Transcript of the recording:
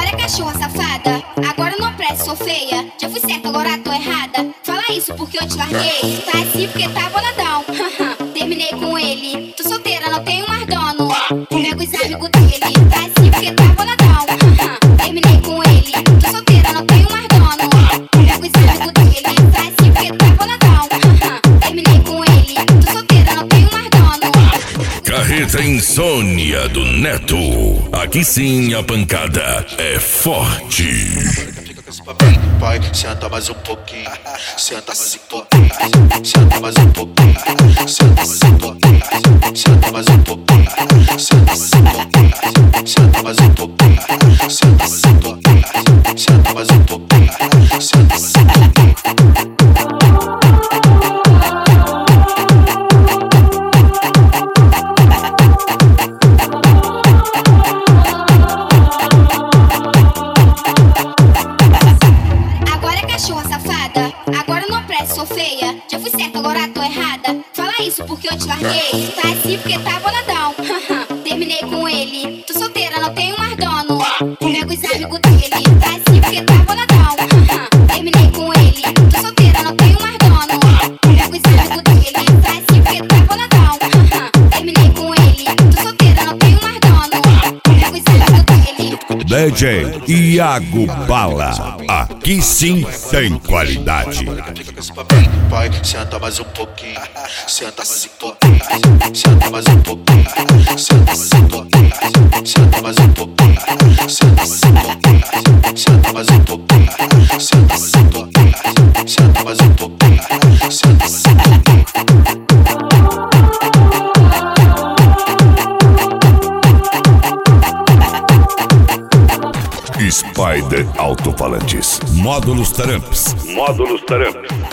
Agora é cachorra safada, agora eu não presto, sou feia. Já fui certa, agora tô errada. Fala isso porque eu te larguei. Tá assim porque tá boladão. Terminei com ele, tô solteira, não tenho mais dono. Pego os amigos dele, tá assim porque tá boladão. Terminei com ele, tô solteira, não tenho mais dono. Pego os amigos dele, tá assim porque tá boladão. Terminei com ele, tô solteira, não tenho mais dono. Carreta Insônia do Neto. Aqui sim a pancada é forte. Vai, senta mais um pouquinho, senta mais um pouquinho, senta mais um pouquinho, senta mais um pouquinho, senta mais um pouquinho, senta mais um pouquinho, senta mais um pouquinho, senta mais um pouquinho, senta mais um pouquinho, senta mais um pouquinho. Agora eu não presto, sou feia. Já fui certa, agora tô errada. Fala isso porque eu te larguei. Tá assim porque tá boladão. Terminei com ele, tô solteira, não tenho mais dono. Pego os amigos dele, tá assim porque tá boladão. Terminei com ele, tô solteira, não tenho mais dono. Pego os amigos dele, tá assim porque tá boladão. Terminei com ele, tô solteira, não tenho mais dono. Pego os amigos dele. DJ Iago Bala. Aqui sim tem qualidade. Vai, senta mais um pouquinho, senta mais um pouquinho, senta mais um pouquinho, senta mais um pouquinho, senta mais um pouquinho, senta mais um pouquinho, senta mais um pouquinho, senta mais um pouquinho, senta mais um pouquinho, senta mais um pouquinho. Spider Alto-Falantes. Módulos Taramps.